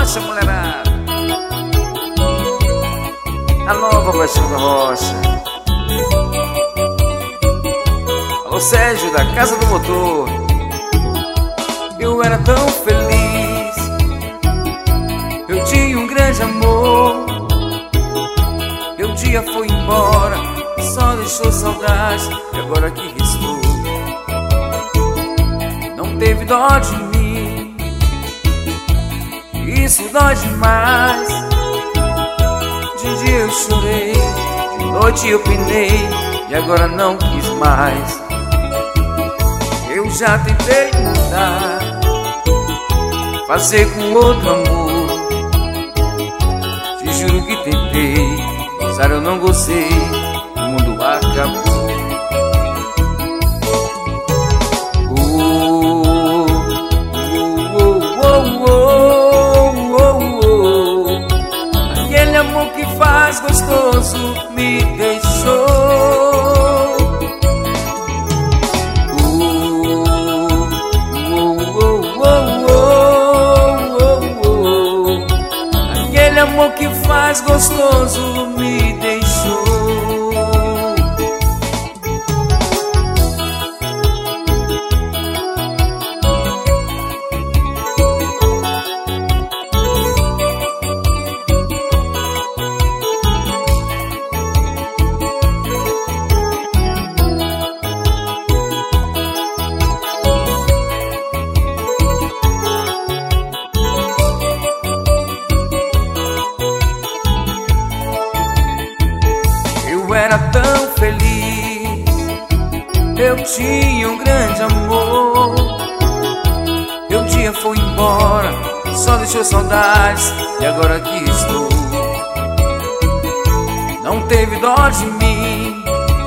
rocha, mulherada. A nova paixão da rocha. Alô, Sérgio, da Casa do Motor. Eu era tão feliz, eu tinha um grande amor. Meu dia foi embora, só deixou saudade. E agora que restou, não teve dó de mim. Isso dói demais. De dia eu chorei, de noite eu penei, e agora não quis mais. Eu já tentei mudar, fazer com outro amor. Te juro que tentei, gozar eu não gostei, o mundo acabou. Aquele amor que faz gostoso me deixou. Aquele amor que faz gostoso me deixou. Eu era tão feliz, eu tinha um grande amor. Meu dia foi embora, só deixou saudades. E agora aqui estou, não teve dó de mim.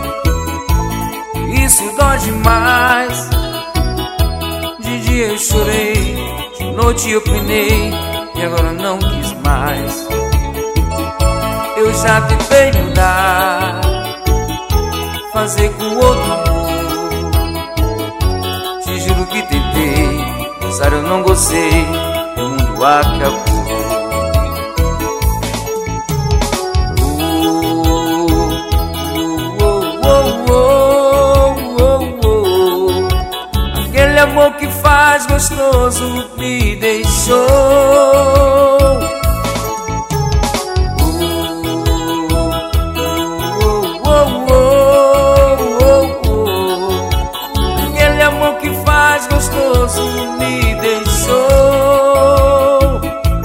Isso dói demais. De dia eu chorei, de noite eu penei, e agora não quis mais. Eu já tentei mudar, fazer com outro amor. Te juro que tentei, gozar eu não gostei, o mundo acabou. Aquele amor que faz gostoso me deixou. Aquele amor que faz gostoso me deixou.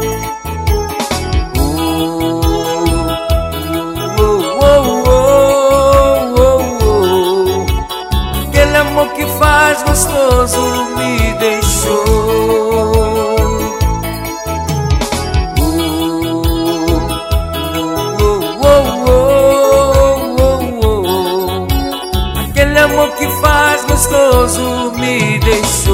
Aquele amor que faz gostoso me deixou. Aquele amor que faz gostoso me deixou.